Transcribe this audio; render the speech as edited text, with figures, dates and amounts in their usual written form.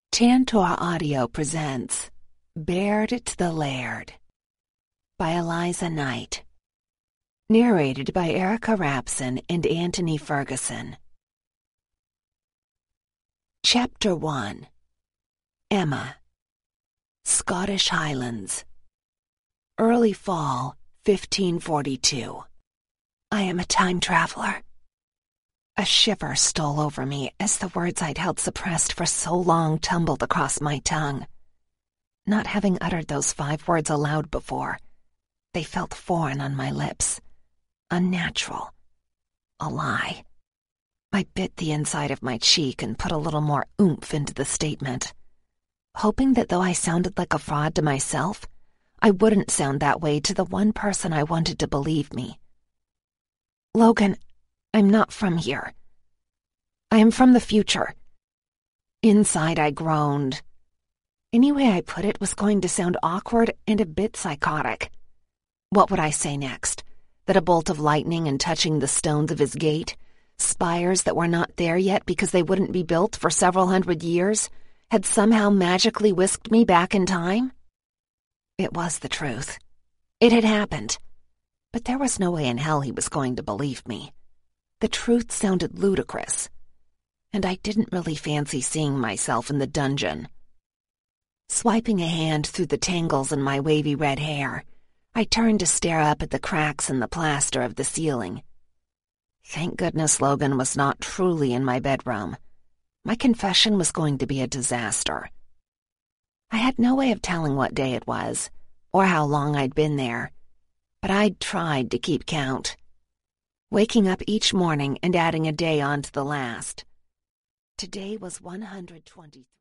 Tantor Audio presents Baird to the Laird by Eliza Knight. Narrated by Erica Rapson and Anthony Ferguson. Chapter 1. Emma. Scottish Highlands. Early fall, 1542. I am a time traveler. A shiver stole over me as the words I'd held suppressed for so long tumbled across my tongue. Not having uttered those 5 words aloud before, they felt foreign on my lips, unnatural, a lie. I bit the inside of my cheek and put a little more oomph into the statement, hoping that though I sounded like a fraud to myself, I wouldn't sound that way to the one person I wanted to believe me. Logan, I'm not from here. I am from the future. Inside I groaned. Any way I put it was going to sound awkward and a bit psychotic. What would I say next? That a bolt of lightning and touching the stones of his gate, spires that were not there yet because they wouldn't be built for several hundred years, had somehow magically whisked me back in time? It was the truth. It had happened. But there was no way in hell he was going to believe me. The truth sounded ludicrous, and I didn't really fancy seeing myself in the dungeon. Swiping a hand through the tangles in my wavy red hair, I turned to stare up at the cracks in the plaster of the ceiling. Thank goodness Logan was not truly in my bedroom. My confession was going to be a disaster. I had no way of telling what day it was, or how long I'd been there, but I'd tried to keep count, waking up each morning and adding a day onto the last. Today was 123.